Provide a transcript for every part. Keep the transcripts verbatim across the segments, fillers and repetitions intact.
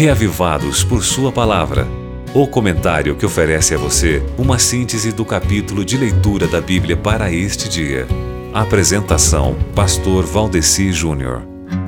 Reavivados por Sua Palavra. O comentário que oferece a você uma síntese do capítulo de leitura da Bíblia para este dia. Apresentação: Pastor Valdeci Júnior.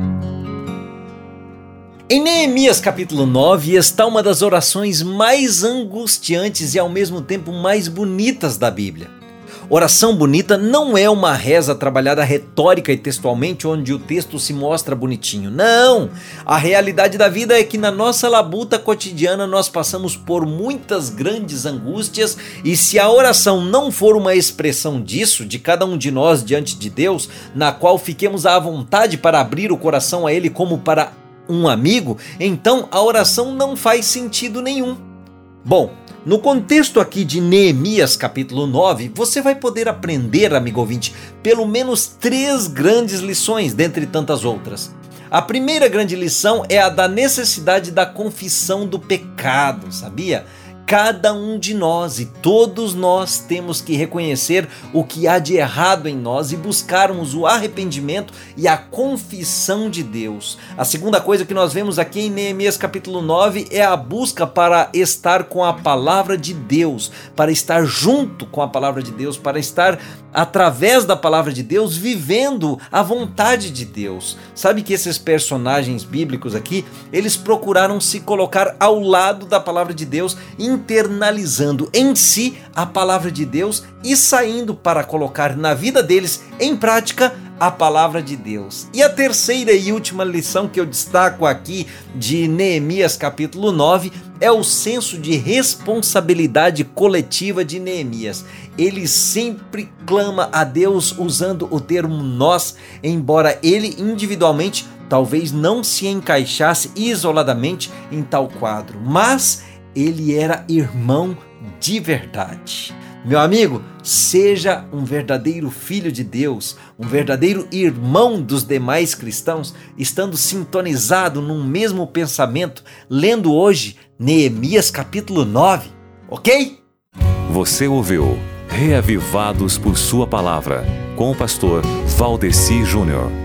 Em Neemias capítulo nove está uma das orações mais angustiantes e ao mesmo tempo mais bonitas da Bíblia. Oração bonita não é uma reza trabalhada retórica e textualmente onde o texto se mostra bonitinho. Não! A realidade da vida é que na nossa labuta cotidiana nós passamos por muitas grandes angústias e se a oração não for uma expressão disso, de cada um de nós diante de Deus, na qual fiquemos à vontade para abrir o coração a Ele como para um amigo, então a oração não faz sentido nenhum. Bom, no contexto aqui de Neemias capítulo nove, você vai poder aprender, amigo ouvinte, pelo menos três grandes lições, dentre tantas outras. A primeira grande lição é a da necessidade da confissão do pecado, sabia? Cada um de nós e todos nós temos que reconhecer o que há de errado em nós e buscarmos o arrependimento e a confissão de Deus. A segunda coisa que nós vemos aqui em Neemias capítulo nove é a busca para estar com a palavra de Deus, para estar junto com a palavra de Deus, para estar através da palavra de Deus vivendo a vontade de Deus. Sabe que esses personagens bíblicos aqui, eles procuraram se colocar ao lado da palavra de Deus, internalizando em si a palavra de Deus e saindo para colocar na vida deles em prática a palavra de Deus. E a terceira e última lição que eu destaco aqui de Neemias capítulo nove é o senso de responsabilidade coletiva de Neemias. Ele sempre clama a Deus usando o termo nós, embora ele individualmente talvez não se encaixasse isoladamente em tal quadro, mas ele era irmão de verdade. Meu amigo, seja um verdadeiro filho de Deus, um verdadeiro irmão dos demais cristãos, estando sintonizado num mesmo pensamento, lendo hoje Neemias capítulo nove, ok? Você ouviu Reavivados por Sua Palavra, com o pastor Valdeci Júnior.